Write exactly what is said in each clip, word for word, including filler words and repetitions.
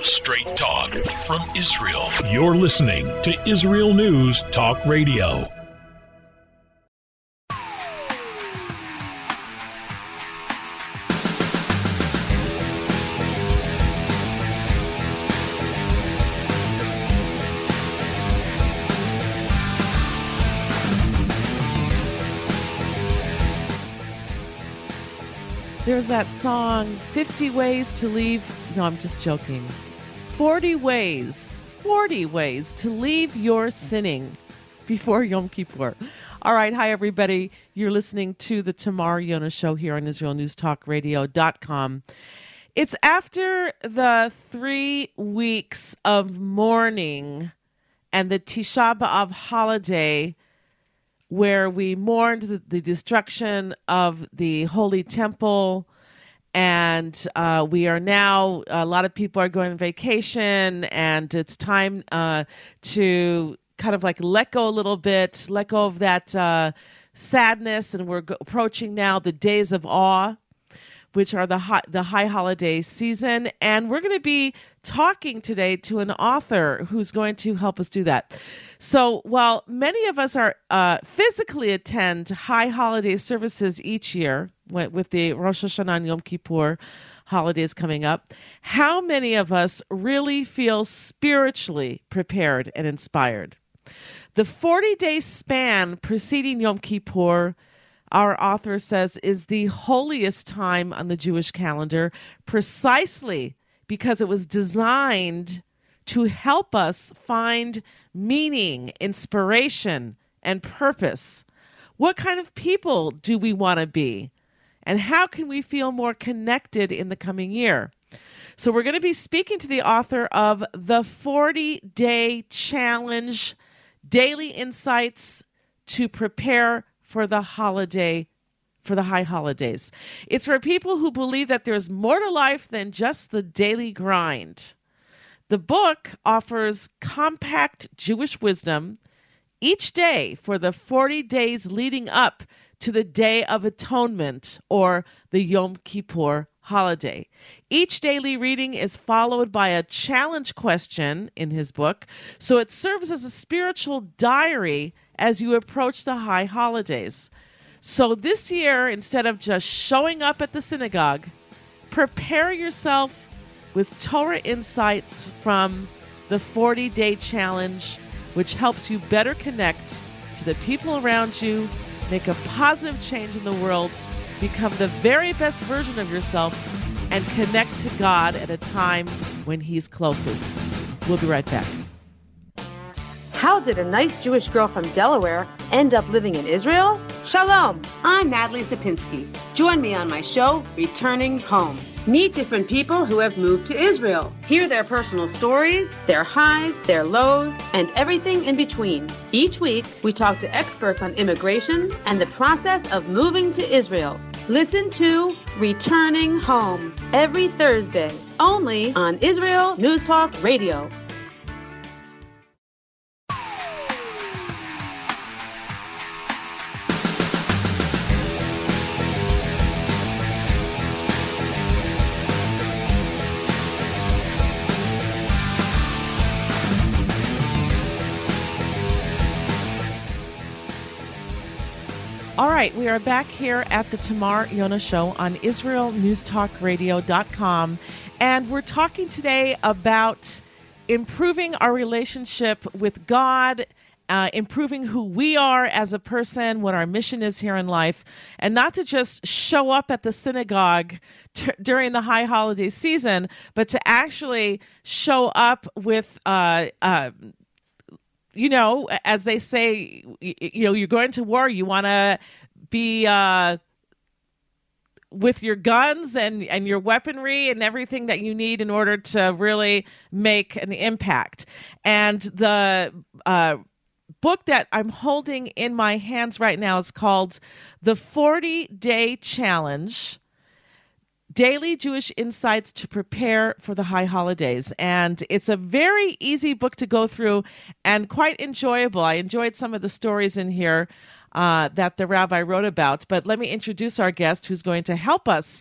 Straight talk from Israel. You're listening to Israel News Talk Radio. There's that song, fifty Ways to Leave. No, I'm just joking. forty ways, forty ways to leave your sinning before Yom Kippur. All right. Hi, everybody. You're listening to the Tamar Yona Show here on Israel News Talk Radio dot com. It's after the three weeks of mourning and the Tisha B'Av holiday, where we mourned the, the destruction of the Holy Temple, and uh, we are now, a lot of people are going on vacation, and it's time uh, to kind of like let go a little bit, let go of that uh, sadness, and we're go- approaching now the days of awe, which are the high, the high holiday season. And we're going to be talking today to an author who's going to help us do that. So while many of us are uh, physically attend high holiday services each year with the Rosh Hashanah and Yom Kippur holidays coming up, how many of us really feel spiritually prepared and inspired? The forty-day span preceding Yom Kippur, our author says, is the holiest time on the Jewish calendar, precisely because it was designed to help us find meaning, inspiration, and purpose. What kind of people do we want to be? And how can we feel more connected in the coming year? So we're going to be speaking to the author of The forty-Day Challenge, Daily Insights to Prepare for the holiday, for the high holidays. It's for people who believe that there's more to life than just the daily grind. The book offers compact Jewish wisdom each day for the forty days leading up to the Day of Atonement, or the Yom Kippur holiday. Each daily reading is followed by a challenge question in his book, so it serves as a spiritual diary as you approach the high holidays. So this year, instead of just showing up at the synagogue, prepare yourself with Torah insights from the forty-day challenge, which helps you better connect to the people around you, make a positive change in the world, become the very best version of yourself, and connect to God at a time when He's closest. We'll be right back. How did a nice Jewish girl from Delaware end up living in Israel? Shalom, I'm Natalie Sapinski. Join me on my show, Returning Home. Meet different people who have moved to Israel. Hear their personal stories, their highs, their lows, and everything in between. Each week, we talk to experts on immigration and the process of moving to Israel. Listen to Returning Home every Thursday, only on Israel News Talk Radio. All right, we are back here at the Tamar Yona Show on Israel News Talk Radio dot com, and we're talking today about improving our relationship with God, uh, improving who we are as a person, what our mission is here in life, and not to just show up at the synagogue t- during the high holiday season, but to actually show up with uh, uh you know, as they say, you know, you're going to war, you want to be uh, with your guns and, and your weaponry and everything that you need in order to really make an impact. And the uh, book that I'm holding in my hands right now is called The forty-Day Challenge, Daily Jewish Insights to Prepare for the High Holidays. And it's a very easy book to go through and quite enjoyable. I enjoyed some of the stories in here uh, that the rabbi wrote about. But let me introduce our guest who's going to help us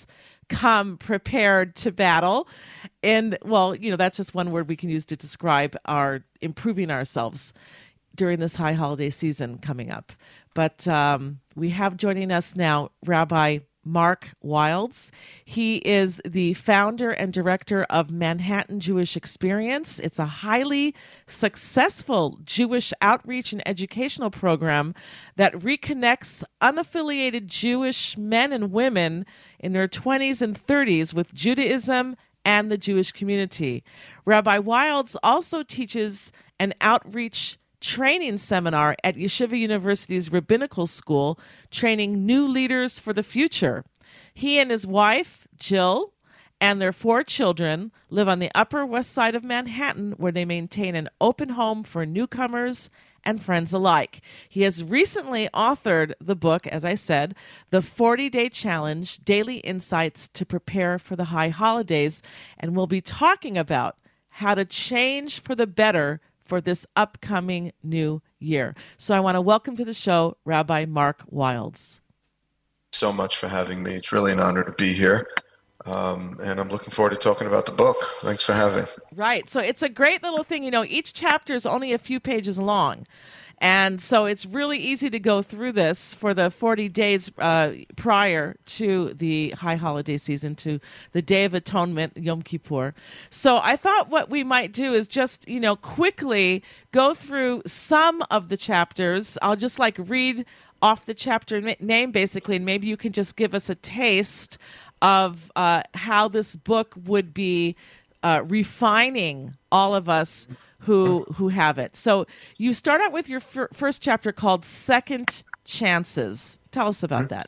come prepared to battle. And, well, you know, that's just one word we can use to describe our improving ourselves during this high holiday season coming up. But um, we have joining us now Rabbi Mark Wilds. He is the founder and director of Manhattan Jewish Experience. It's a highly successful Jewish outreach and educational program that reconnects unaffiliated Jewish men and women in their twenties and thirties with Judaism and the Jewish community. Rabbi Wilds also teaches an outreach training seminar at Yeshiva University's Rabbinical School, training new leaders for the future. He and his wife, Jill, and their four children live on the Upper West Side of Manhattan, where they maintain an open home for newcomers and friends alike. He has recently authored the book, as I said, The forty-Day Challenge, Daily Insights to Prepare for the High Holidays, and we'll be talking about how to change for the better for this upcoming new year. So I want to welcome to the show Rabbi Mark Wilds. So much for having me. It's really an honor to be here. Um, and I'm looking forward to talking about the book. Thanks for having. Right. So it's a great little thing. You know, each chapter is only a few pages long. And so it's really easy to go through this for the forty days uh, prior to the high holiday season, to the Day of Atonement, Yom Kippur. So I thought what we might do is just, you know, quickly go through some of the chapters. I'll just like read off the chapter name basically, and maybe you can just give us a taste of uh, how this book would be uh, refining all of us who who have it. So you start out with your fir- first chapter called Second Chances. Tell us about that.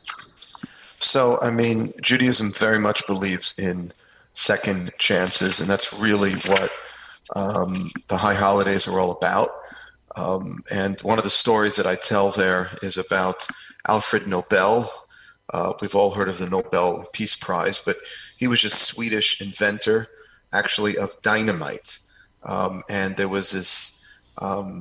So, I mean, Judaism very much believes in second chances, and that's really what um, the high holidays are all about. Um, and one of the stories that I tell there is about Alfred Nobel. Uh, we've all heard of the Nobel Peace Prize, but he was a Swedish inventor, actually, of dynamite. Um, and there was this um,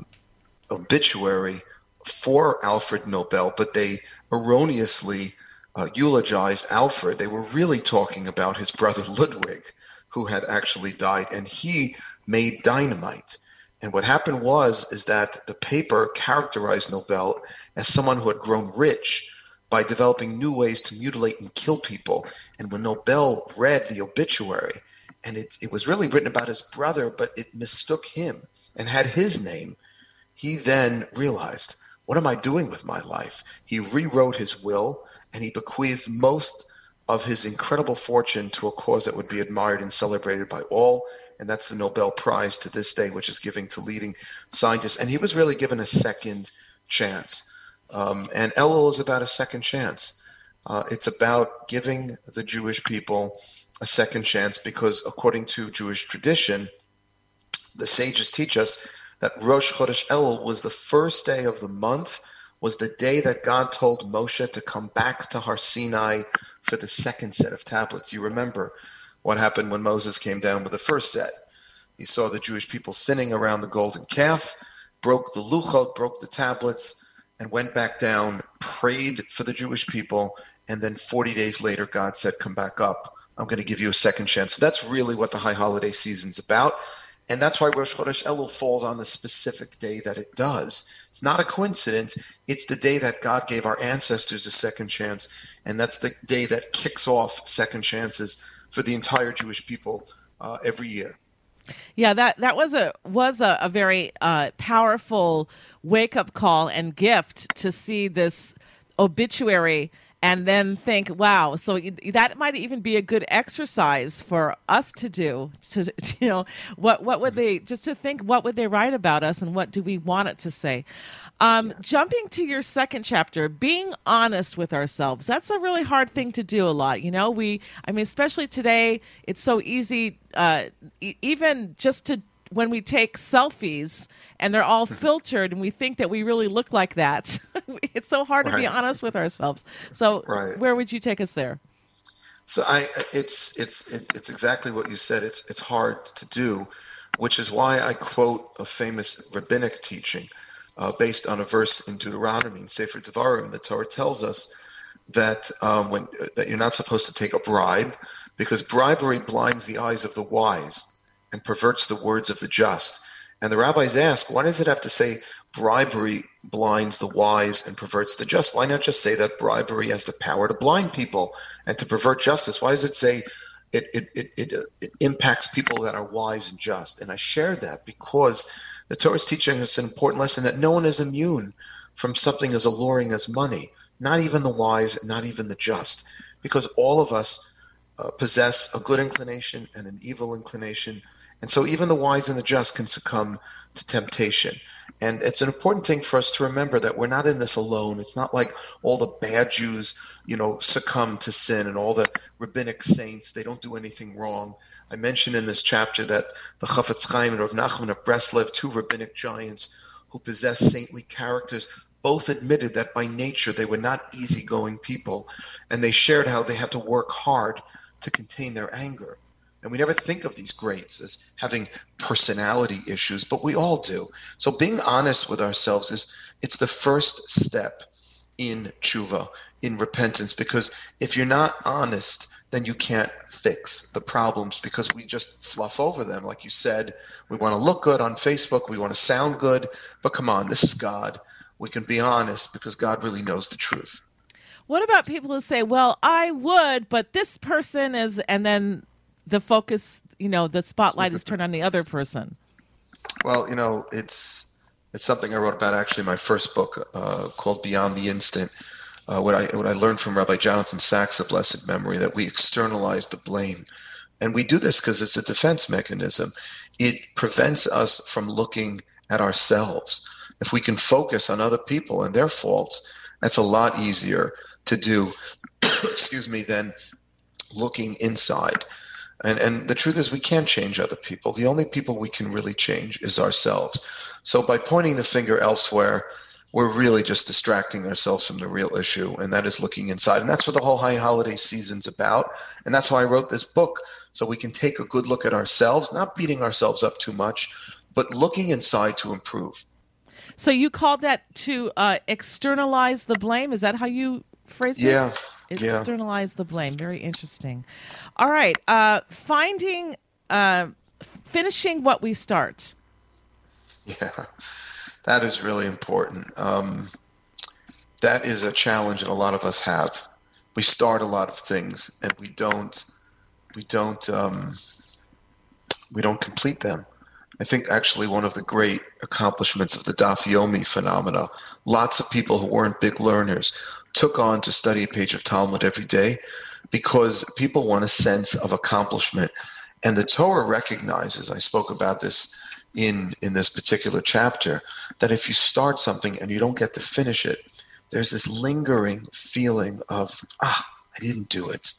obituary for Alfred Nobel, but they erroneously uh, eulogized Alfred. They were really talking about his brother Ludwig, who had actually died, and he made dynamite. And what happened was is that the paper characterized Nobel as someone who had grown rich by developing new ways to mutilate and kill people. And when Nobel read the obituary, and it, it was really written about his brother, but it mistook him and had his name, he then realized, what am I doing with my life? He rewrote his will, and he bequeathed most of his incredible fortune to a cause that would be admired and celebrated by all, and that's the Nobel Prize to this day, which is given to leading scientists. And he was really given a second chance. Um, and Elul is about a second chance. Uh, it's about giving the Jewish people a second chance because, according to Jewish tradition, the sages teach us that Rosh Chodesh Elul was the first day of the month, was the day that God told Moshe to come back to Har Sinai for the second set of tablets. You remember what happened when Moses came down with the first set. He saw the Jewish people sinning around the golden calf, broke the luchot, broke the tablets, and went back down, prayed for the Jewish people, and then forty days later, God said, come back up. I'm going to give you a second chance. So that's really what the high holiday season's about. And that's why Rosh Chodesh Elul falls on the specific day that it does. It's not a coincidence. It's the day that God gave our ancestors a second chance. And that's the day that kicks off second chances for the entire Jewish people uh, every year. Yeah, that, that was a was a, a very uh, powerful wake-up call and gift to see this obituary and then think, wow, so that might even be a good exercise for us to do. To, to you know, what what would they just to think? What would they write about us, and what do we want it to say? Um, yeah. Jumping to your second chapter, being honest with ourselves. That's a really hard thing to do. A lot, you know. We, I mean, especially today, it's so easy, uh, e- even just to. When we take selfies and they're all filtered and we think that we really look like that. It's so hard right. to be honest with ourselves. So right. Where would you take us there? So I, it's, it's, it's exactly what you said. It's, it's hard to do, which is why I quote a famous rabbinic teaching uh, based on a verse in Deuteronomy, in Sefer Devarim. The Torah tells us that um, when that you're not supposed to take a bribe, because bribery blinds the eyes of the wise and perverts the words of the just. And the rabbis ask, why does it have to say bribery blinds the wise and perverts the just? Why not just say that bribery has the power to blind people and to pervert justice? Why does it say it it it it, it impacts people that are wise and just? And I shared that because the Torah is teaching us an important lesson that no one is immune from something as alluring as money, not even the wise, not even the just, because all of us uh, possess a good inclination and an evil inclination. And so even the wise and the just can succumb to temptation. And it's an important thing for us to remember that we're not in this alone. It's not like all the bad Jews, you know, succumb to sin, and all the rabbinic saints, they don't do anything wrong. I mentioned in this chapter that the Chafetz Chaim and Rav Nachman of Breslev, two rabbinic giants who possess saintly characters, both admitted that by nature they were not easygoing people, and they shared how they had to work hard to contain their anger. And we never think of these greats as having personality issues, but we all do. So being honest with ourselves is it's the first step in tshuva, in repentance, because if you're not honest, then you can't fix the problems, because we just fluff over them. Like you said, we want to look good on Facebook, we want to sound good, but come on, this is God. We can be honest because God really knows the truth. What about people who say, well, I would, but this person is, and then the focus, you know, the spotlight is turned on the other person? Well, you know, it's it's something I wrote about actually in my first book uh, called Beyond the Instant. Uh, what I what I learned from Rabbi Jonathan Sachs of blessed memory, that we externalize the blame. And we do this because it's a defense mechanism. It prevents us from looking at ourselves. If we can focus on other people and their faults, that's a lot easier to do, excuse me, than looking inside. And and the truth is we can't change other people. The only people we can really change is ourselves. So by pointing the finger elsewhere, we're really just distracting ourselves from the real issue, and that is looking inside. And that's what the whole high holiday season's about. And that's why I wrote this book, so we can take a good look at ourselves, not beating ourselves up too much, but looking inside to improve. So you called that to uh, externalize the blame? Is that how you phrased yeah, it? Yeah. Externalize the blame. Very interesting. All right. Uh, finding, uh, finishing what we start. Yeah, that is really important. Um, that is a challenge that a lot of us have. We start a lot of things and we don't, we don't, um, we don't complete them. I think actually one of the great accomplishments of the Daf Yomi phenomena, lots of people who weren't big learners took on to study a page of Talmud every day because people want a sense of accomplishment. And the Torah recognizes, I spoke about this in, in this particular chapter, that if you start something and you don't get to finish it, there's this lingering feeling of, ah, I didn't do it.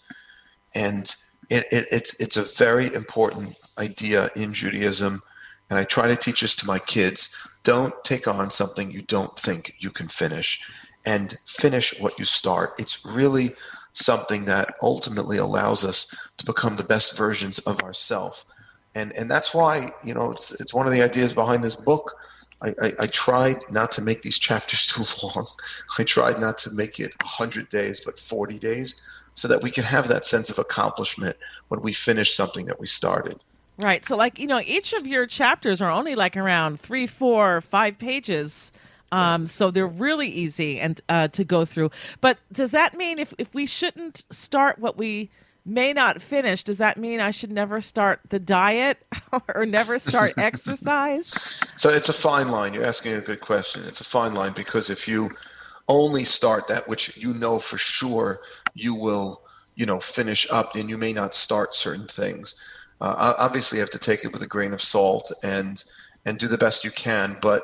And it, it, it's, it's a very important idea in Judaism. And I try to teach this to my kids. Don't take on something you don't think you can finish, and finish what you start. It's really something that ultimately allows us to become the best versions of ourselves. And and that's why, you know, it's it's one of the ideas behind this book. I, I, I tried not to make these chapters too long. I tried not to make it one hundred days, but forty days, so that we can have that sense of accomplishment when we finish something that we started. Right. So, like, you know, each of your chapters are only like around three, four, five pages. Um, so they're really easy and uh, to go through. But does that mean if, if we shouldn't start what we may not finish, does that mean I should never start the diet or never start exercise? So it's a fine line. You're asking a good question. It's a fine line, because if you only start that which you know for sure you will, you know, finish up, then you may not start certain things. Uh, obviously, you have to take it with a grain of salt and and do the best you can. But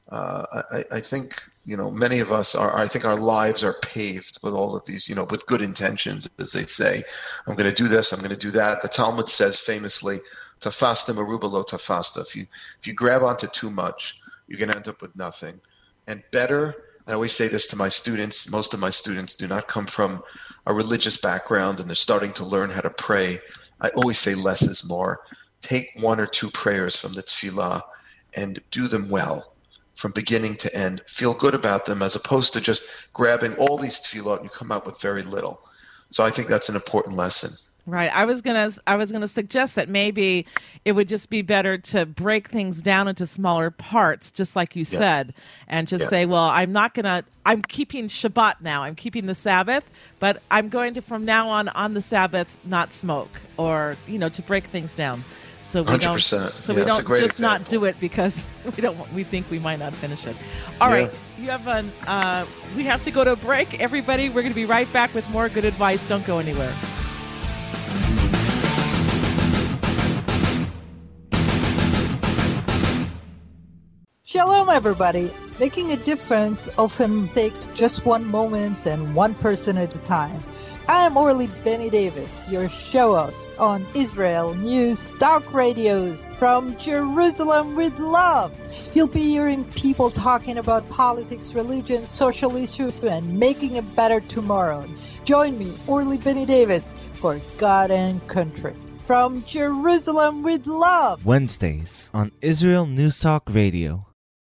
uh, I, I think, you know, many of us are, I think our lives are paved with all of these, you know, with good intentions, as they say. I'm going to do this, I'm going to do that. The Talmud says famously, tafasta meruba lo tafasta. If you, if you grab onto too much, you're going to end up with nothing. And better, I always say this to my students, most of my students do not come from a religious background and they're starting to learn how to pray. I always say less is more. Take one or two prayers from the tefillah and do them well. from beginning to end. Feel good about them as opposed to just grabbing all these tefillot and you come out with very little. So I think that's an important lesson. Right. I was gonna. I was gonna suggest that maybe it would just be better to break things down into smaller parts, just like you yeah. said, and just yeah. say, "Well, I'm not gonna. I'm keeping Shabbat now. I'm keeping the Sabbath, but I'm going to from now on on the Sabbath not smoke, or you know, to break things down, so we one hundred percent. don't. So yeah, we don't just example. not do it because we don't. We think we might not finish it. All yeah. right. You have an. Uh, we have to go to a break, everybody. We're going to be right back with more good advice. Don't go anywhere. Shalom, everybody. Making a difference often takes just one moment and one person at a time. I am Orly Benny Davis, your show host on Israel News Talk Radios from Jerusalem with Love. You'll be hearing people talking about politics, religion, social issues, and making a better tomorrow. Join me, Orly Benny Davis, for God and Country. From Jerusalem with Love. Wednesdays on Israel News Talk Radio.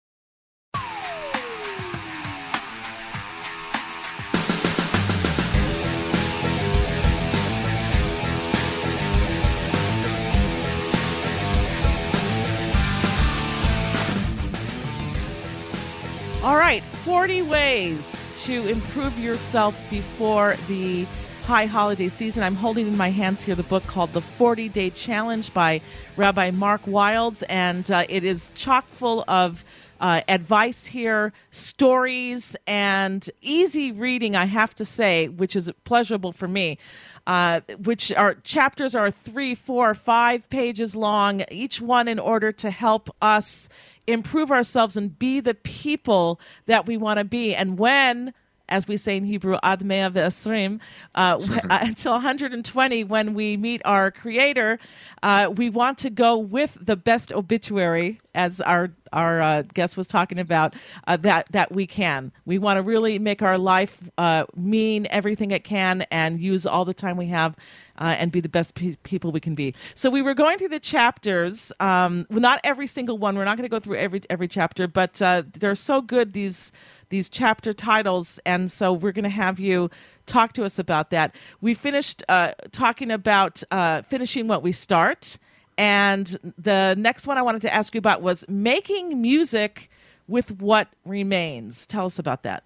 All right, forty ways to improve yourself before the high holiday season. I'm holding in my hands here the book called The forty-Day Challenge by Rabbi Mark Wilds, and uh, it is chock full of uh, advice here, stories, and easy reading, I have to say, which is pleasurable for me. Uh, which are chapters are three, four, five pages long, each one in order to help us improve ourselves and be the people that we want to be. And when, as we say in Hebrew, ad mea ve'esrim, uh, until one hundred twenty, when we meet our Creator, uh, we want to go with the best obituary, as our our uh, guest was talking about, uh, that that we can. We want to really make our life uh, mean everything it can and use all the time we have uh, and be the best pe- people we can be. So we were going through the chapters. Um, well, not every single one. We're not going to go through every every chapter, but uh, they're so good, these these chapter titles, and so we're going to have you talk to us about that. We finished uh, talking about uh, finishing what we start. And the next one I wanted to ask you about was making music with what remains. Tell us about that.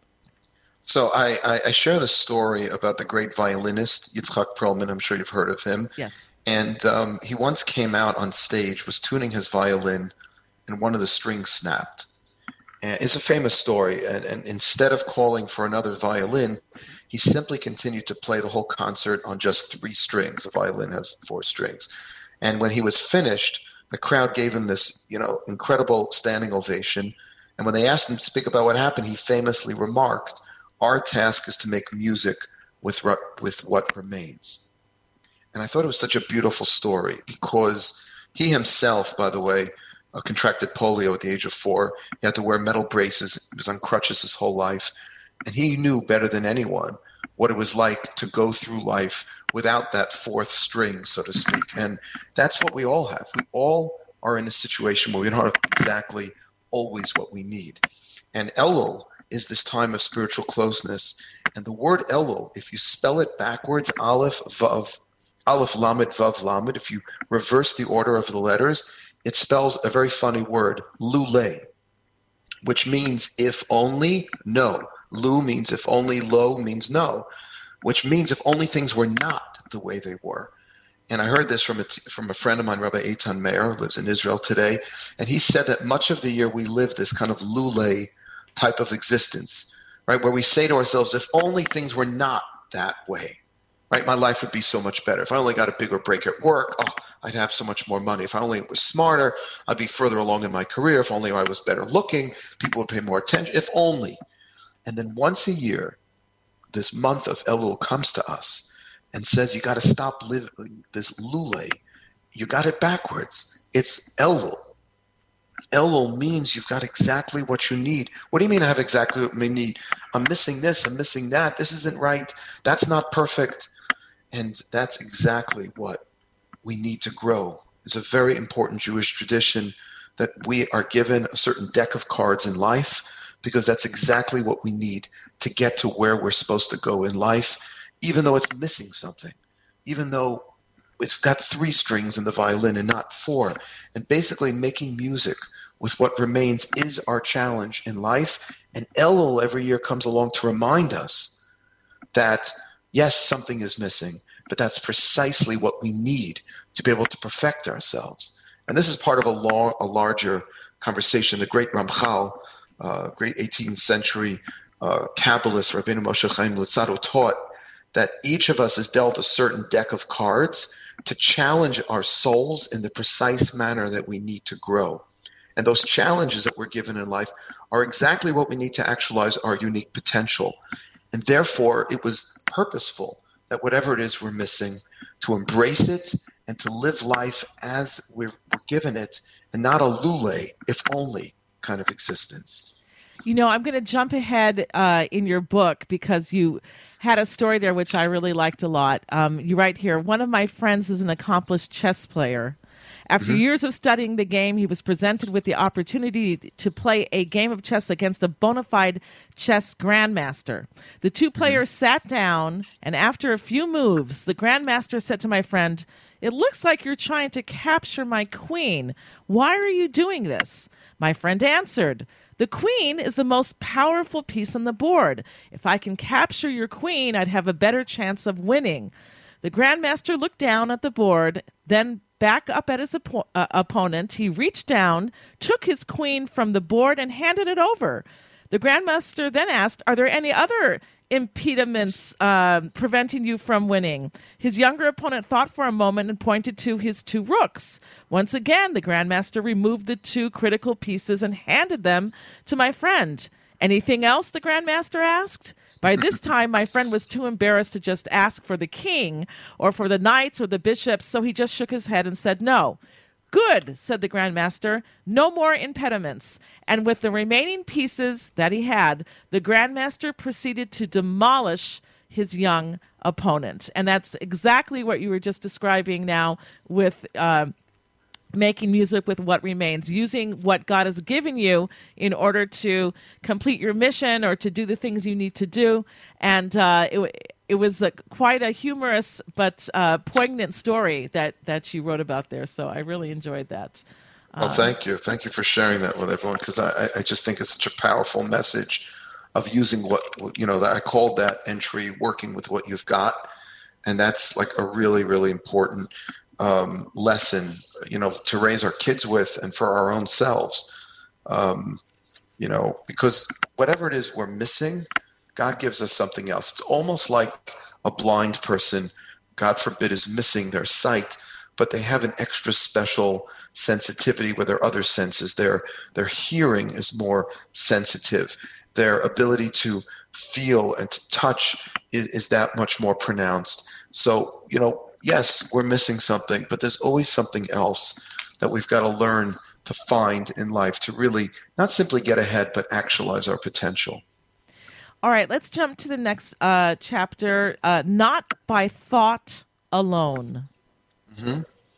So I, I, I share the story about the great violinist Yitzhak Perlman. I'm sure you've heard of him. Yes. And um, he once came out on stage, was tuning his violin, and one of the strings snapped. And it's a famous story. And, and instead of calling for another violin, he simply continued to play the whole concert on just three strings. The violin has four strings. And when he was finished, the crowd gave him this, you know, incredible standing ovation. And when they asked him to speak about what happened, he famously remarked, "Our task is to make music with with what remains." And I thought it was such a beautiful story because he himself, by the way, uh, contracted polio at the age of four. He had to wear metal braces. He was on crutches his whole life. And he knew better than anyone what it was like to go through life without that fourth string, so to speak. And that's what we all have. We all are in a situation where we don't have exactly always what we need. And Elul is this time of spiritual closeness. And the word Elul, if you spell it backwards, Aleph, Vav, Aleph, Lamed, Vav, Lamed, if you reverse the order of the letters, it spells a very funny word, Lule, which means if only, no. Lu means if only, lo means no, which means if only things were not the way they were. And I heard this from a, from a friend of mine, Rabbi Eitan Meir, who lives in Israel today, and he said that much of the year we live this kind of lule type of existence, right, where we say to ourselves, if only things were not that way, right, my life would be so much better. If I only got a bigger break at work, oh, I'd have so much more money. If I only was smarter, I'd be further along in my career. If only I was better looking, people would pay more attention. If only. And then once a year, this month of Elul comes to us and says, you got to stop living this lule. You got it backwards. It's Elul. Elul means you've got exactly what you need. What do you mean I have exactly what I need? I'm missing this. I'm missing that. This isn't right. That's not perfect. And that's exactly what we need to grow. It's a very important Jewish tradition that we are given a certain deck of cards in life because that's exactly what we need to get to where we're supposed to go in life, even though it's missing something, even though it's got three strings in the violin and not four. And basically making music with what remains is our challenge in life. And Elul every year comes along to remind us that, yes, something is missing, but that's precisely what we need to be able to perfect ourselves. And this is part of a, long, a larger conversation. The great Ramchal, uh, great eighteenth century uh, Kabbalist, Rabbeinu Moshe Chaim Luzzatto, taught that each of us is dealt a certain deck of cards to challenge our souls in the precise manner that we need to grow. And those challenges that we're given in life are exactly what we need to actualize our unique potential. And therefore, it was purposeful that whatever it is we're missing, to embrace it and to live life as we're, we're given it, and not a lule, if only, kind of existence. You know, I'm going to jump ahead uh, in your book because you had a story there which I really liked a lot. Um, you write here, one of my friends is an accomplished chess player. After mm-hmm. years of studying the game, he was presented with the opportunity to play a game of chess against a bona fide chess grandmaster. The two players mm-hmm. sat down, and after a few moves, the grandmaster said to my friend, "It looks like you're trying to capture my queen. Why are you doing this?" My friend answered, "The queen is the most powerful piece on the board. If I can capture your queen, I'd have a better chance of winning." The grandmaster looked down at the board, then back up at his oppo- uh, opponent. He reached down, took his queen from the board, and handed it over. The grandmaster then asked, "Are there any other impediments uh, preventing you from winning?" His younger opponent thought for a moment and pointed to his two rooks. Once again, the grandmaster removed the two critical pieces and handed them to my friend. "Anything else?" the grandmaster asked. By this time, my friend was too embarrassed to just ask for the king or for the knights or the bishops, so he just shook his head and said no. "Good," said the grandmaster. "No more impediments." And with the remaining pieces that he had, the grandmaster proceeded to demolish his young opponent. And that's exactly what you were just describing now with uh, making music with what remains, using what God has given you in order to complete your mission or to do the things you need to do. And uh, it, it was a, quite a humorous but uh, poignant story that, that you wrote about there. So I really enjoyed that. Well, thank you. Thank you for sharing that with everyone, because I, I just think it's such a powerful message of using what, you know, that I called that entry, working with what you've got. And that's like a really, really important um, lesson, you know, to raise our kids with and for our own selves. Um, you know, because whatever it is we're missing, God gives us something else. It's almost like a blind person, God forbid, is missing their sight, but they have an extra special sensitivity with their other senses. Their, their hearing is more sensitive. Their ability to feel and to touch is, is that much more pronounced. So, you know, yes, we're missing something, but there's always something else that we've got to learn to find in life to really not simply get ahead, but actualize our potential. All right, let's jump to the next uh, chapter. Uh, not by thought alone. Mm-hmm.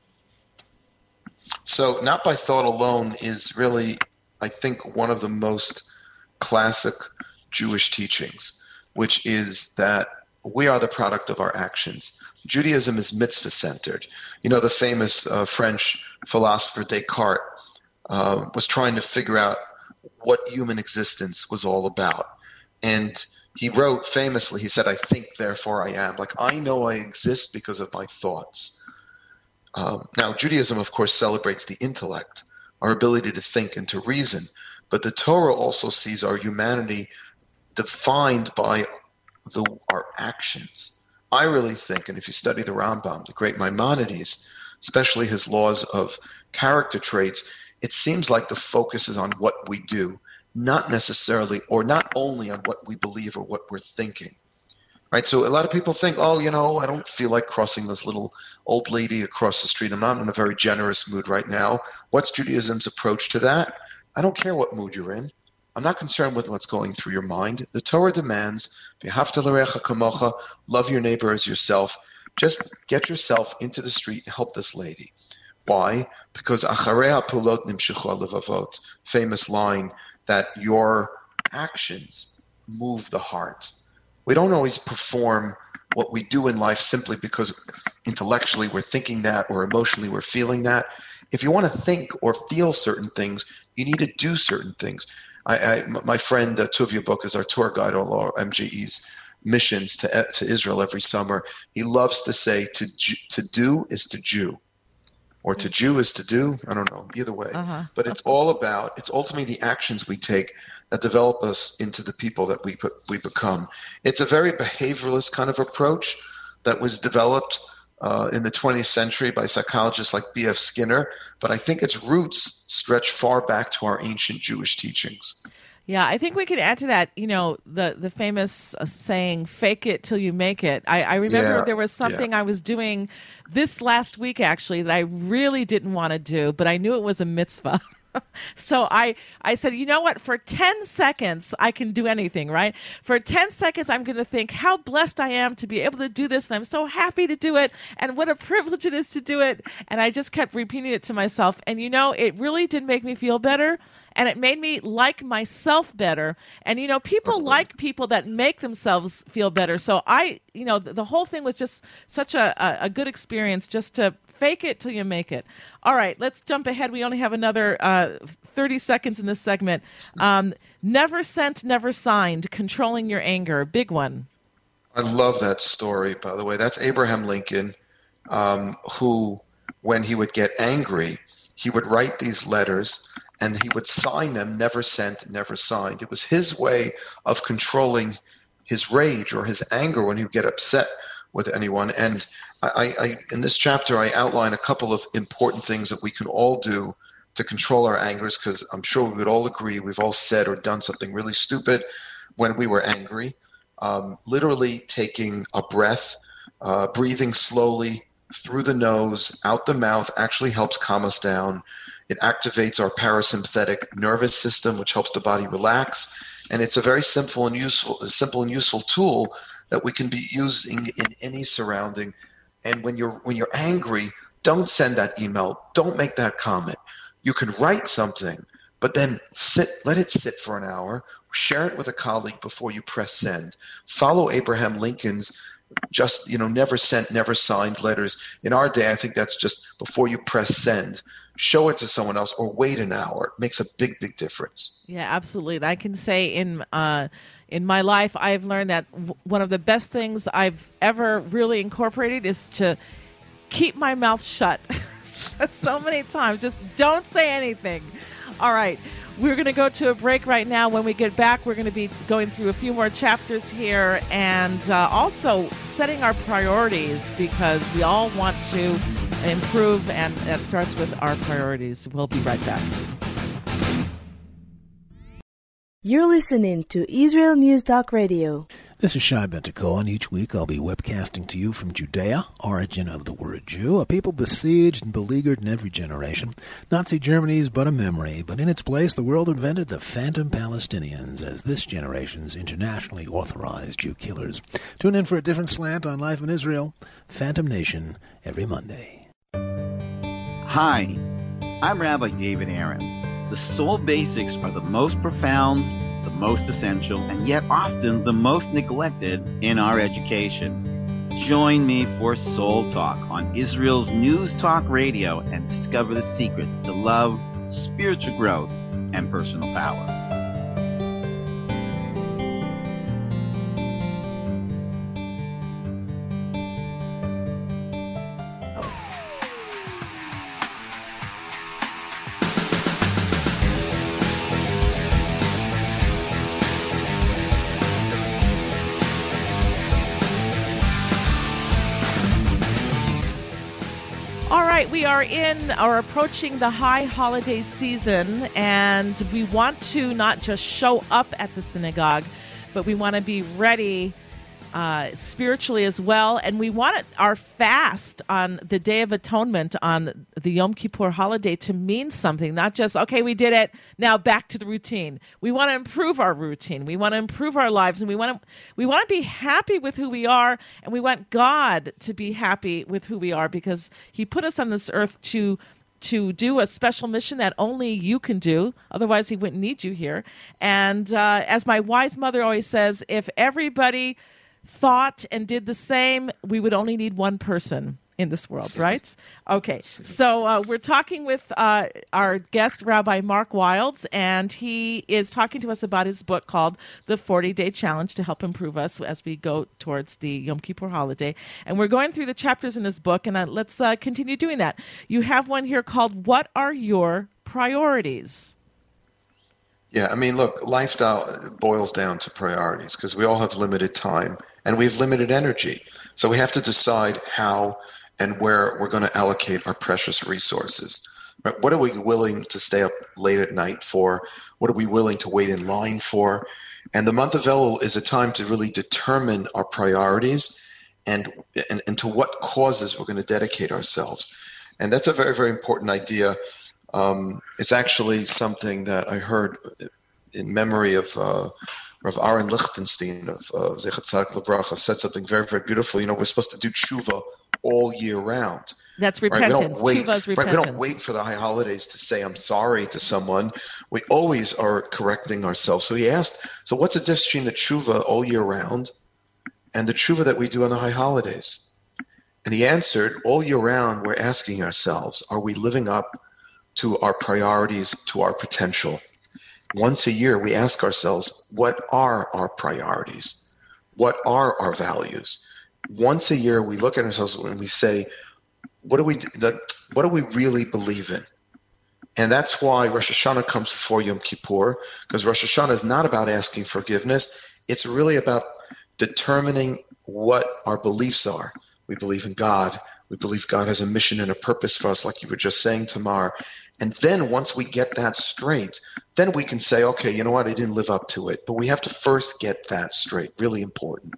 So not by thought alone is really, I think, one of the most classic Jewish teachings, which is that we are the product of our actions. Judaism is mitzvah-centered. You know, the famous uh, French philosopher Descartes uh, was trying to figure out what human existence was all about. And he wrote famously, he said, "I think, therefore I am." Like, I know I exist because of my thoughts. Um, now, Judaism, of course, celebrates the intellect, our ability to think and to reason. But the Torah also sees our humanity defined by the, our actions. I really think, and if you study the Rambam, the great Maimonides, especially his laws of character traits, it seems like the focus is on what we do, not necessarily, or not only on what we believe or what we're thinking. Right? So a lot of people think, oh, you know, I don't feel like crossing this little old lady across the street. I'm not in a very generous mood right now. What's Judaism's approach to that? I don't care what mood you're in. I'm not concerned with what's going through your mind. The Torah demands, v'ahavta l'reacha kamocha, love your neighbor as yourself. Just get yourself into the street and help this lady. Why? Because acharei hapulot nimshechu halevavot, famous line that your actions move the heart. We don't always perform what we do in life simply because intellectually we're thinking that or emotionally we're feeling that. If you want to think or feel certain things, you need to do certain things. I, I, my friend uh, Tuvia Book is our tour guide on our M G E's missions to to Israel every summer. He loves to say to to do is to Jew, or to Jew is to do. I don't know, either way. Uh-huh. But it's all about, it's ultimately the actions we take that develop us into the people that we we become. It's a very behavioralist kind of approach that was developed uh, in the twentieth century by psychologists like B F Skinner, but I think its roots stretch far back to our ancient Jewish teachings. Yeah, I think we could add to that, you know, the, the famous uh, saying, fake it till you make it. I, I remember yeah, there was something yeah. I was doing this last week, actually, that I really didn't want to do, but I knew it was a mitzvah. So I, I said, you know what, for ten seconds, I can do anything, right? For ten seconds, I'm going to think how blessed I am to be able to do this, and I'm so happy to do it, and what a privilege it is to do it. And I just kept repeating it to myself. And, you know, it really did make me feel better, and it made me like myself better. And, you know, people like people that make themselves feel better. So I, you know, the, the whole thing was just such a, a, a good experience just to fake it till you make it. All right, let's jump ahead. We only have another uh, thirty seconds in this segment. Um, never sent, never signed, controlling your anger. Big one. I love that story, by the way. That's Abraham Lincoln, um, who, when he would get angry, he would write these letters and he would sign them, never sent, never signed. It was his way of controlling his rage or his anger when he would get upset with anyone. And I, I, in this chapter, I outline a couple of important things that we can all do to control our angers, because I'm sure we would all agree we've all said or done something really stupid when we were angry. Um, literally taking a breath, uh, breathing slowly through the nose, out the mouth, actually helps calm us down. It activates our parasympathetic nervous system, which helps the body relax. And it's a very simple and useful, simple and useful tool that we can be using in any surrounding. And when you're when you're angry, don't send that email. Don't make that comment. You can write something, but then sit, let it sit for an hour. Share it with a colleague before you press send. Follow Abraham Lincoln's just, you know, never sent, never signed letters. In our day, I think that's just before you press send. Show it to someone else or wait an hour. It makes a big, big difference. Yeah, absolutely. And I can say in uh, in my life, I've learned that w- one of the best things I've ever really incorporated is to keep my mouth shut. So many times, just don't say anything. All right. We're going to go to a break right now. When we get back, we're going to be going through a few more chapters here and uh, also setting our priorities, because we all want to improve, and that starts with our priorities. We'll be right back. You're listening to Israel News Talk Radio. This is Shai Ben-Tekoa, and each week I'll be webcasting to you from Judea, origin of the word Jew, a people besieged and beleaguered in every generation. Nazi Germany is but a memory, but in its place the world invented the phantom Palestinians as this generation's internationally authorized Jew killers. Tune in for a different slant on life in Israel, Phantom Nation, every Monday. Hi, I'm Rabbi David Aaron. The soul basics are the most profound, the most essential, and yet often the most neglected in our education. Join me for Soul Talk on Israel's News Talk Radio and discover the secrets to love, spiritual growth, and personal power. We are in or approaching the high holiday season, and we want to not just show up at the synagogue, but we want to be ready uh, spiritually as well. And we want our fast on the Day of Atonement on the Yom Kippur holiday to mean something, not just, okay, we did it, now back to the routine. We want to improve our routine. We want to improve our lives, and we want to we want to be happy with who we are, and we want God to be happy with who we are, because he put us on this earth to to do a special mission that only you can do. Otherwise, he wouldn't need you here. And uh, as my wise mother always says, if everybody thought and did the same, we would only need one person in this world, right? Okay, so uh, we're talking with uh, our guest, Rabbi Mark Wilds, and he is talking to us about his book called The forty-Day Challenge to help improve us as we go towards the Yom Kippur holiday. And we're going through the chapters in his book, and uh, let's uh, continue doing that. You have one here called What Are Your Priorities? Yeah, I mean, look, lifestyle boils down to priorities because we all have limited time and we have limited energy. So we have to decide how and where we're going to allocate our precious resources. Right? What are we willing to stay up late at night for? What are we willing to wait in line for? And the month of Elul is a time to really determine our priorities and, and, and to what causes we're going to dedicate ourselves. And that's a very, very important idea. Um, it's actually something that I heard in memory of uh, Rav Aaron Lichtenstein of uh, Zechat Tzaddik Livracha said something very, very beautiful. You know, we're supposed to do tshuva all year round. That's repentance. Right? We don't wait, Tshuva's repentance. Right? We don't wait for the high holidays to say I'm sorry to someone. We always are correcting ourselves. So he asked, so what's the difference between the tshuva all year round and the tshuva that we do on the high holidays? And he answered, all year round, we're asking ourselves, are we living up to our priorities, to our potential? Once a year, we ask ourselves, what are our priorities? What are our values? Once a year, we look at ourselves and we say, what do we what do we really believe in? And that's why Rosh Hashanah comes before Yom Kippur, because Rosh Hashanah is not about asking forgiveness. It's really about determining what our beliefs are. We believe in God. We believe God has a mission and a purpose for us, like you were just saying, Tamar. And then once we get that straight, then we can say, okay, you know what, I didn't live up to it. But we have to first get that straight. Really important.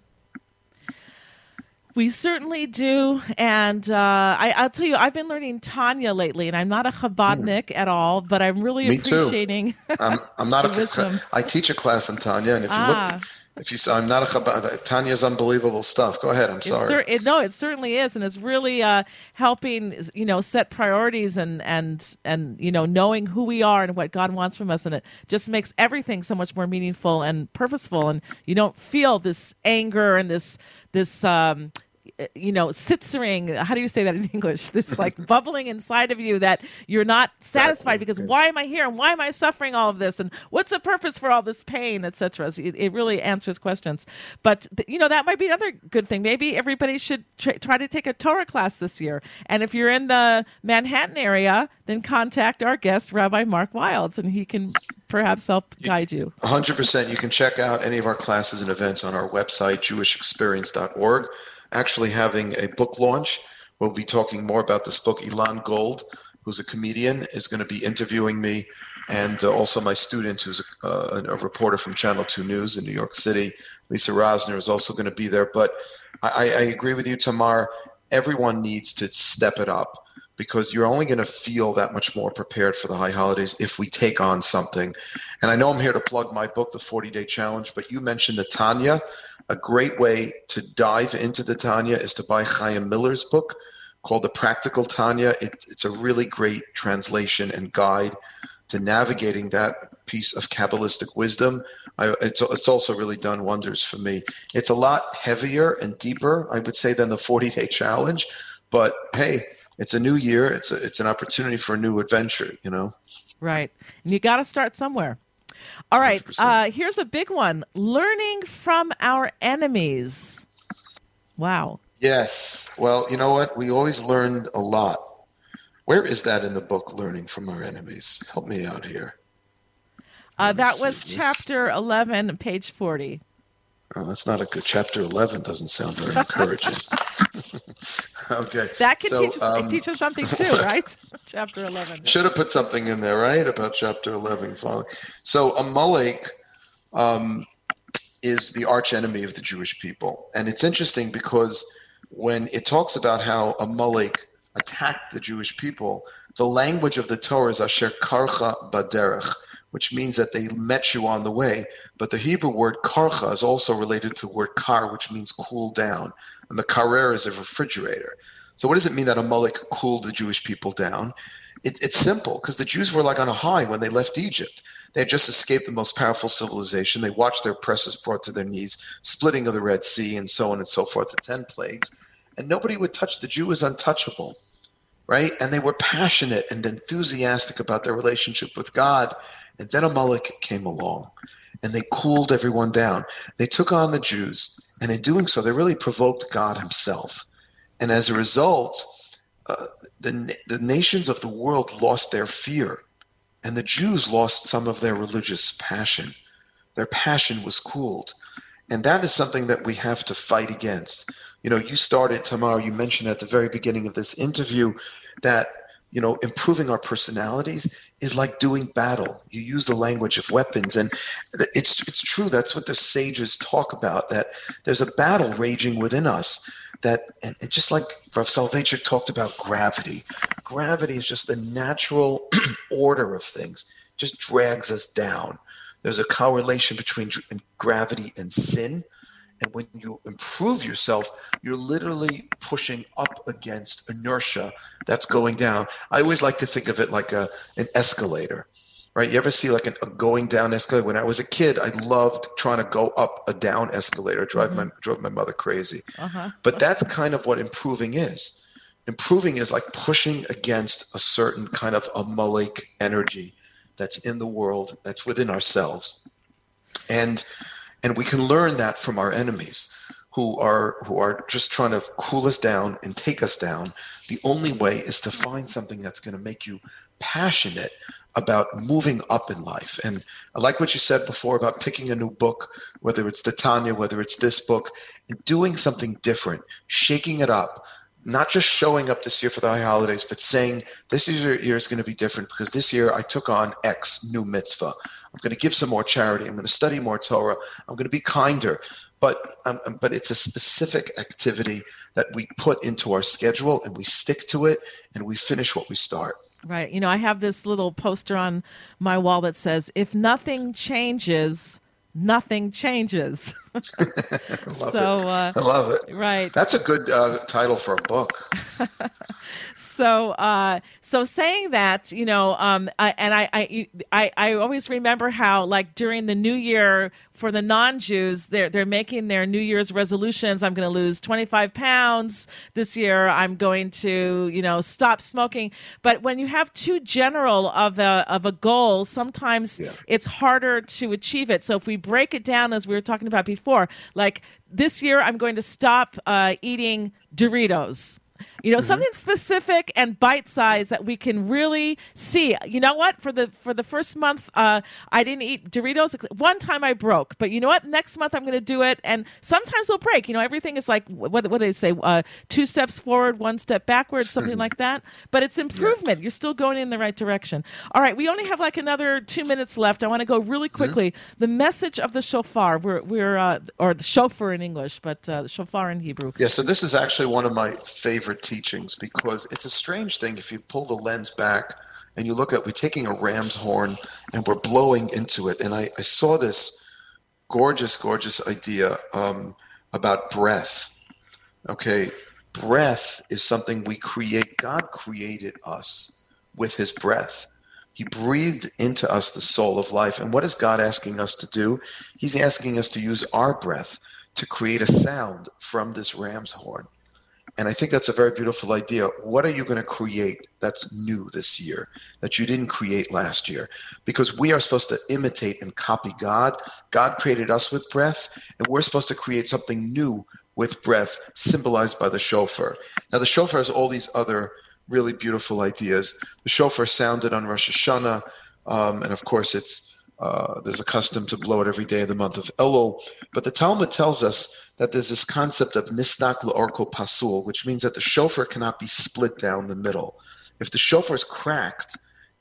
We certainly do. And uh, I, I'll tell you, I've been learning Tanya lately, and I'm not a Chabadnik mm. at all, but I'm really Me appreciating too. I'm, I'm not the a wisdom. I teach a class on Tanya, and if you ah. look, if you saw, I'm not a Chabad. Tanya's unbelievable stuff. Go ahead. I'm sorry. It cer- it, no, it certainly is, and it's really uh, helping, you know, set priorities and and and you know, knowing who we are and what God wants from us, and it just makes everything so much more meaningful and purposeful, and you don't feel this anger and this this. Um, you know, sitzering, how do you say that in English? This like bubbling inside of you that you're not satisfied because why am I here and why am I suffering all of this and what's the purpose for all this pain, et cetera. So it, it really answers questions. But, th- you know, that might be another good thing. Maybe everybody should tr- try to take a Torah class this year. And if you're in the Manhattan area, then contact our guest, Rabbi Mark Wilds, and he can perhaps help guide you. one hundred percent. You can check out any of our classes and events on our website, jewish experience dot org. Actually having a book launch. We'll be talking more about this book. Ilan Gold, who's a comedian, is going to be interviewing me, and uh, also my student, who's a, uh, a reporter from Channel two News in New York City, Lisa Rosner, is also going to be there. But I, I agree with you, Tamar. Everyone needs to step it up because you're only going to feel that much more prepared for the high holidays if we take on something. And I know I'm here to plug my book, The forty-Day Challenge, but you mentioned the Tanya. A great way to dive into the Tanya is to buy Chaim Miller's book called The Practical Tanya. It, it's a really great translation and guide to navigating that piece of Kabbalistic wisdom. I, it's, it's also really done wonders for me. It's a lot heavier and deeper, I would say, than the forty-day challenge. But hey, it's a new year. It's a, it's an opportunity for a new adventure, you know? Right. And you got to start somewhere. All right, uh, here's a big one. Learning from our enemies. Wow. Yes. Well, you know what? We always learned a lot. Where is that in the book, Learning from Our Enemies? Help me out here. Uh, that was chapter eleven, page forty. Oh, that's not a good. Chapter eleven doesn't sound very encouraging. Okay. That can so, teach, us, um, teach us something too, right? Chapter eleven. Should have put something in there, right, about chapter eleven. So Amalek um, is the arch enemy of the Jewish people. And it's interesting because when it talks about how Amalek attacked the Jewish people, the language of the Torah is asher karcha baderech, which means that they met you on the way. But the Hebrew word karcha is also related to the word kar, which means cool down. And the karer is a refrigerator. So what does it mean that Amalek cooled the Jewish people down? It, it's simple, because the Jews were like on a high when they left Egypt. They had just escaped the most powerful civilization. They watched their oppressors brought to their knees, splitting of the Red Sea and so on and so forth, the ten plagues. And nobody would touch the Jew as untouchable, right? And they were passionate and enthusiastic about their relationship with God. And then Amalek came along, and they cooled everyone down. They took on the Jews, and in doing so, they really provoked God himself. And as a result, uh, the, the nations of the world lost their fear, and the Jews lost some of their religious passion. Their passion was cooled. And that is something that we have to fight against. You know, you started, Tamar, you mentioned at the very beginning of this interview that, you know, improving our personalities is like doing battle. You use the language of weapons. And it's it's true. That's what the sages talk about, that there's a battle raging within us. That, and it just like Rav Soloveitchik talked about gravity. Gravity is just the natural order of things, just drags us down. There's a correlation between gravity and sin. And when you improve yourself, you're literally pushing up against inertia that's going down. I always like to think of it like a an escalator, right? You ever see like an, a going down escalator? When I was a kid, I loved trying to go up a down escalator. Drive mm-hmm. my drove my mother crazy. Uh-huh. But that's kind of what improving is. Improving is like pushing against a certain kind of Amalek energy that's in the world, that's within ourselves. And and we can learn that from our enemies who are who are just trying to cool us down and take us down. The only way is to find something that's going to make you passionate about moving up in life. And I like what you said before about picking a new book, whether it's the Tanya, whether it's this book, and doing something different, shaking it up. Not just showing up this year for the high holidays, but saying this year is going to be different because this year I took on X new mitzvah. I'm going to give some more charity. I'm going to study more Torah. I'm going to be kinder. But um, but it's a specific activity that we put into our schedule and we stick to it and we finish what we start. Right. You know, I have this little poster on my wall that says, if nothing changes, nothing changes. I love so, it. Uh, I love it. Right. That's a good uh, title for a book. So, uh, so saying that, you know, um, I, and I, I, I, I always remember how, like during the New Year for the non-Jews, they're they're making their New Year's resolutions. I'm going to lose twenty-five pounds this year. I'm going to, you know, stop smoking. But when you have too general of a of a goal, sometimes yeah. it's harder to achieve it. So if we break it down, as we were talking about before, like this year, I'm going to stop uh, eating Doritos. You know, mm-hmm. something specific and bite-sized that we can really see. You know what? For the for the first month, uh, I didn't eat Doritos. One time I broke. But you know what? Next month I'm going to do it. And sometimes we'll break. You know, everything is like, what, what do they say? Uh, two steps forward, one step backwards, something like that. But it's improvement. Yeah. You're still going in the right direction. All right. We only have like another two minutes left. I want to go really quickly. Mm-hmm. The message of the shofar. We're, we're uh, or the shofar in English, but uh, the shofar in Hebrew. Yeah, so this is actually one of my favorite teachings because it's a strange thing if you pull the lens back and you look at, we're taking a ram's horn and we're blowing into it. And I, I saw this gorgeous, gorgeous idea um, about breath. Okay, breath is something we create. God created us with his breath. He breathed into us the soul of life. And what is God asking us to do? He's asking us to use our breath to create a sound from this ram's horn. And I think that's a very beautiful idea. What are you going to create that's new this year that you didn't create last year? Because we are supposed to imitate and copy God. God created us with breath, and we're supposed to create something new with breath, symbolized by the shofar. Now, the shofar has all these other really beautiful ideas. The shofar sounded on Rosh Hashanah, um, and of course, it's Uh, there's a custom to blow it every day of the month of Elul. But the Talmud tells us that there's this concept of nisnak l'orko pasul, which means that the shofar cannot be split down the middle. If the shofar is cracked,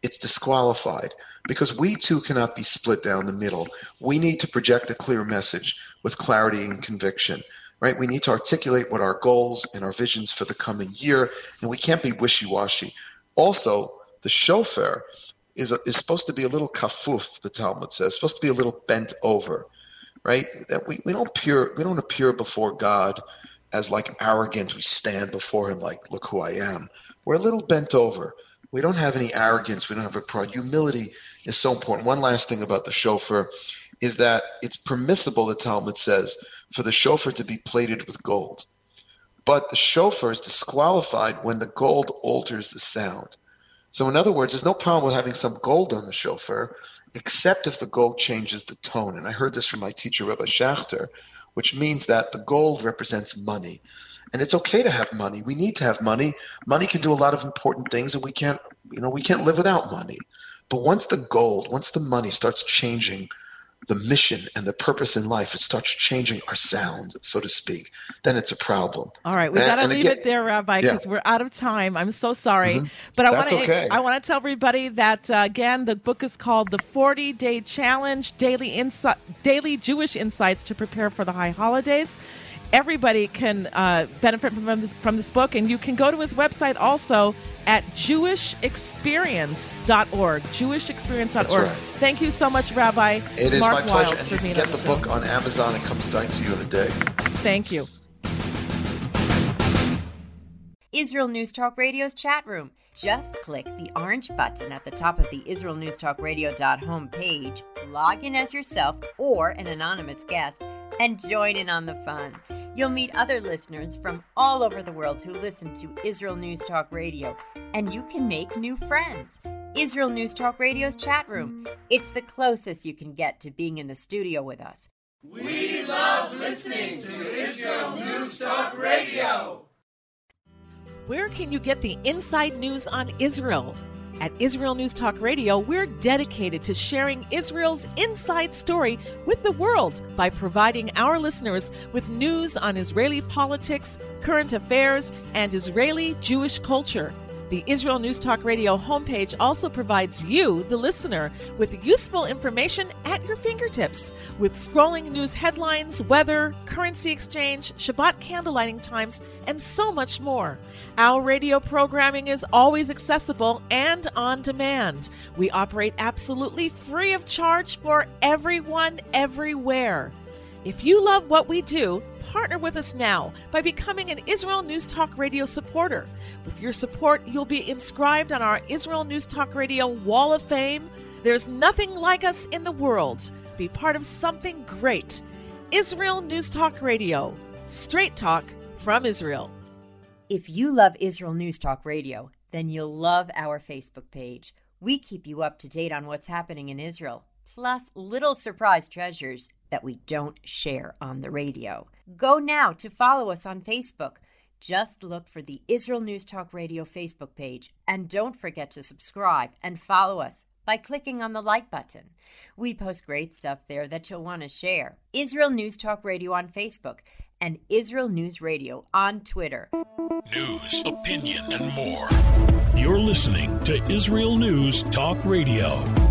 it's disqualified because we too cannot be split down the middle. We need to project a clear message with clarity and conviction, right? We need to articulate what our goals and our visions for the coming year, and we can't be wishy-washy. Also, the shofar is, a, is supposed to be a little kafuf, the Talmud says, supposed to be a little bent over, right? That we, we don't appear we don't appear before God as like arrogant. We stand before him like, look who I am. We're a little bent over. We don't have any arrogance. We don't have a pride. Humility is so important. One last thing about the shofar is that it's permissible, the Talmud says, for the shofar to be plated with gold. But the shofar is disqualified when the gold alters the sound. So in other words, there's no problem with having some gold on the shofar, except if the gold changes the tone. And I heard this from my teacher, Rabbi Schachter, which means that the gold represents money. And it's okay to have money. We need to have money. Money can do a lot of important things, and we can't, you know, we can't live without money. But once the gold, once the money starts changing the mission and the purpose in life, it starts changing our sound, so to speak, then it's a problem. All right, we got to leave again, it there, Rabbi, because yeah. we're out of time. I'm so sorry. Mm-hmm. But I want to okay. I want to tell everybody that, uh, again, the book is called The forty-Day Challenge, Daily Insi- Daily Jewish Insights to Prepare for the High Holidays. Everybody can uh, benefit from this, from this book, and you can go to his website also at jewish experience dot org. jewish experience dot org. Right. Thank you so much, Rabbi. It is Mark my pleasure. Wilds, and you can get the, the book on Amazon. It comes right to you in a day. Thank you. Israel News Talk Radio's chat room. Just click the orange button at the top of the Israel News Talk Radio dot home page, log in as yourself or an anonymous guest, and join in on the fun. You'll meet other listeners from all over the world who listen to Israel News Talk Radio, and you can make new friends. Israel News Talk Radio's chat room. It's the closest you can get to being in the studio with us. We love listening to Israel News Talk Radio. Where can you get the inside news on Israel? At Israel News Talk Radio, we're dedicated to sharing Israel's inside story with the world by providing our listeners with news on Israeli politics, current affairs, and Israeli Jewish culture. The Israel News Talk Radio homepage also provides you, the listener, with useful information at your fingertips, with scrolling news headlines, weather, currency exchange, Shabbat candlelighting times, and so much more. Our radio programming is always accessible and on demand. We operate absolutely free of charge for everyone, everywhere. If you love what we do, partner with us now by becoming an Israel News Talk Radio supporter. With your support, you'll be inscribed on our Israel News Talk Radio Wall of Fame. There's nothing like us in the world. Be part of something great. Israel News Talk Radio. Straight talk from Israel. If you love Israel News Talk Radio, then you'll love our Facebook page. We keep you up to date on what's happening in Israel, plus little surprise treasures that we don't share on the radio. Go now to follow us on Facebook. Just look for the Israel News Talk Radio Facebook page, and don't forget to subscribe and follow us by clicking on the like button. We post great stuff there that you'll want to share. Israel News Talk Radio on Facebook and Israel News Radio on Twitter. News, opinion, and more. You're listening to Israel News Talk Radio.